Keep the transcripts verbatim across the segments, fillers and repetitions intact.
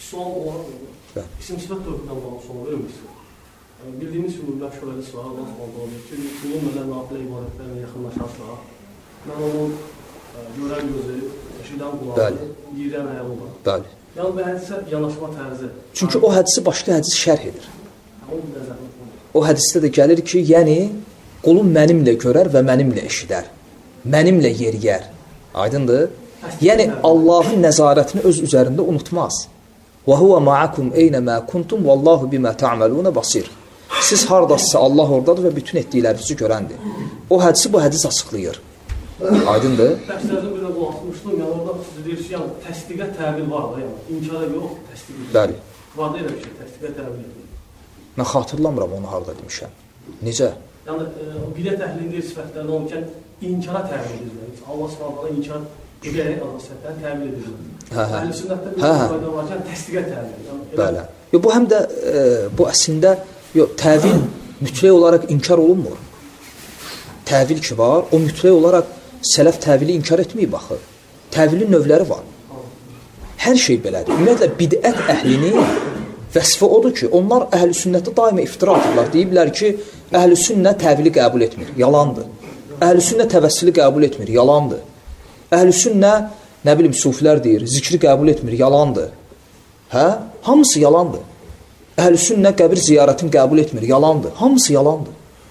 sual olaraq, isim sifət dörtündən bağlı sual verir misin? Bildiyimiz kimi məşhur hədis var, Allah s.ə.v. ki, qulun mənə nafilə ibadətlərinə yaxınlaşarsa, mən onun görən gözü, eşidən qulağı, yiyirən ayağı olan. Bəli. Yəni, bu hədisə yanaşma tərzi. Çünki o hədisi başqa hədis şərh edir. O hədisdə də gəlir ki, yəni, qulum mənimlə görər və mənimlə eşidər. Mənimlə yeriyər. Aydındır? Yəni, Allahın nəzarətini öz üzərində unutmaz. وَهُوَ مَعَكُمْ اَيْنَمَا كُنْتُمْ وَاللّٰهُ بِمَا تَعْمَلُونَ بَصِيرٌ. Siz haradasınızsa Allah oradadır və bütün etdiklərinizi görəndir. O hədisi bu hədis açıqlayır. Aydındır? Dərslərdə bir də bu atmışdım, yəni orada siz deyirsiniz, yəni təsdiqə təbil var da, yəni inkara yox, təsdiqə. Bəli. Var da elə bir şey, təsdiqə təbil edir. Mən xatırlamıram onu harada demişəm. Necə? Yəni, o bidət əhlinin deyir sifətlərində olurkən inkara təbil edir. Allah s.ə.v. inkar edərək Allah sifətlərini təbil edir. Əhl-i sünnətdə bir qayda varkən təsdiqə təbil edir. Bəli. Yo, bu həm də, e, bu əslində, yo, təvil mütləq olaraq inkar olunmur. Təvil ki var, o mütləq olaraq sələf təvili inkar etməyib baxır. Təvilin növləri var. Hər şey belədir. Ümumiyyətlə, bidət əhlinin vəsfi odur ki, onlar əhl-i sünnətdə daima iftira atırlar. Deyiblər ki, əhl-i sünnət təvili qəbul etmir. Yalandır. Əhl-i sünnət təvəssülü qəbul etmir. Yalandır. Əhl-i sünnət, nə bilim, sufilər deyir, zikri qəbul etmir. Yalandır. Hə? Hamısı yalandır. Əhl-i sünnət qəbir ziyarətini qəbul etmir. Yalandır. Hamısı yalandır.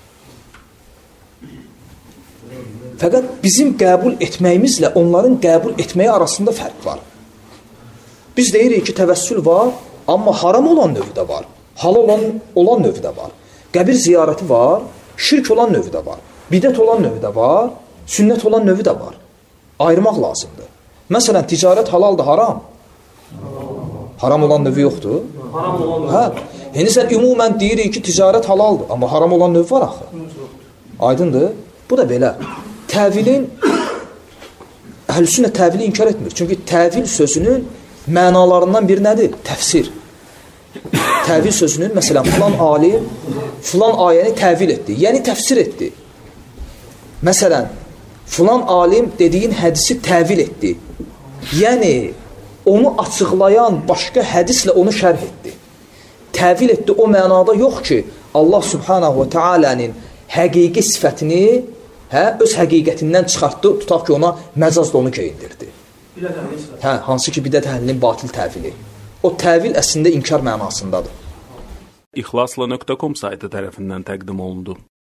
Fəqət bizim qəbul etməyimizlə onların qəbul etməyi arasında fərq var. Biz deyirik ki, təvəssül var, amma haram olan növü də var. Halal olan, olan növü də var. Qəbir ziyarəti var, şirk olan növü də var. Bidət olan növü də var, sünnət olan növü də var. Ayırmaq lazımdır. Məsələn, ticarət halaldır, haram. Haram olan növü yoxdur. Haram olan növü. Hə? Yəni sən ümumən deyirik ki, ticarət halaldır, amma haram olan növü var axı. Aydındır? Bu da belə. Təvilin, əhl-i sünnət təvili inkar etmir. Çünki təvil sözünün mənalarından bir nədir? Təfsir. Təvil sözünün, məsələn, filan alim filan ayəni təvil etdi, yəni təfsir etdi. Məsələn, filan alim dediyin hədisi təvil etdi. Yəni, onu açıqlayan başqa hədislə onu şərh etdi. Təvil etdi o mənada yox ki, Allah subhanahu və teala'nın həqiqi sifətini hə, öz həqiqətindən çıxartdı, tutaq ki, ona məcazla onu geyindirdi. Hə, hansı ki, bidət əhlinin batil təvili. O təvil əslində inkar mənasındadır. İxlasla nöqtə com saytı tərəfindən təqdim olundu.